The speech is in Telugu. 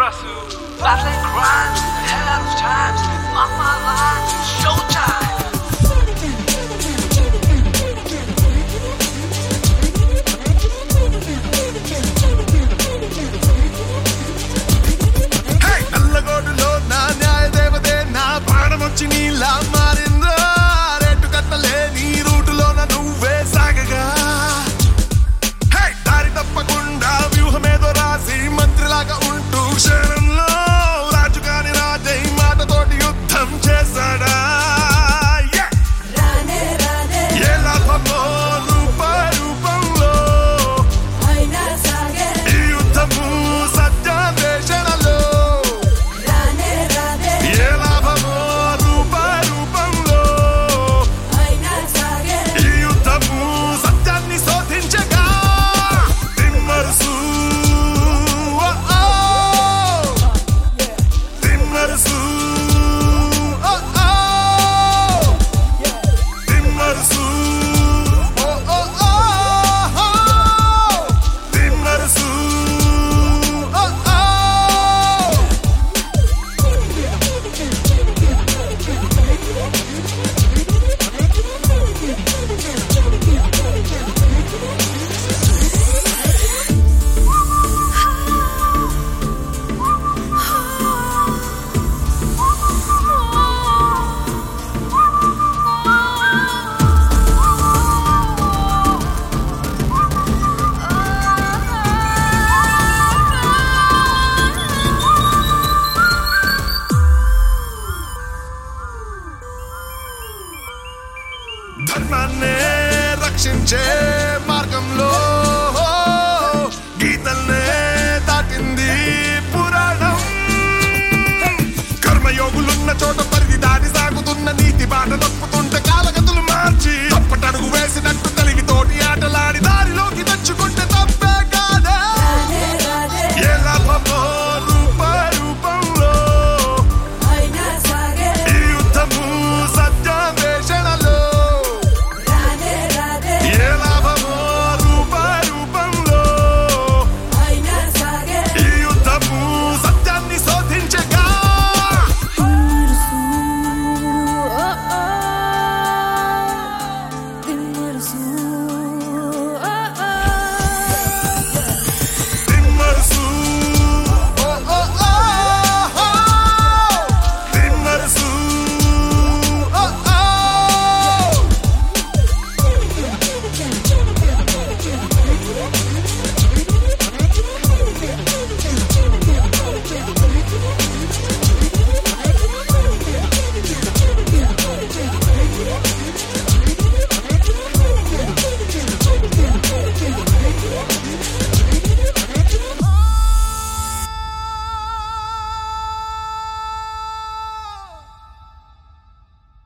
Russell, battling crimes in the hell of times. On my line, showtime. Hey, నల్లగోడులో నా న్యాయ దేవతే నా ప్రాణమొచ్చి నీలా మారిందా రేటు కట్టలే నీ రూటులోన నువ్వే సాగగా హే దారి తప్పకుండా వ్యూహమేదో రాసి మంత్రిలాగా ఉంటూ క్షణంలో రాజుగాని రాజై మాటతోటి యుద్ధం చేశాడా ఏ లాభమో రూపంలో ఈ యుద్ధము సత్యాన్వేషణలో ఏ లాభమో రూపంలో ఈ యుద్ధము సత్యాన్ని శోధించగా తిమ్మరుసు తిమ్మరుసు తిమ్మరుసు తిమ్మరుసు ధర్మాన్నే రక్షించే మార్గంలో గీతల్నే దాటింది పురాణం కర్మయోగులున్న చోట పరిధి దాడి సాగుతున్న నీతి బాట తప్పుతుంటే కాలగతులు మార్చి తప్పటడుగు వేసినట్టు కలిగి తోటి ఆటలాడి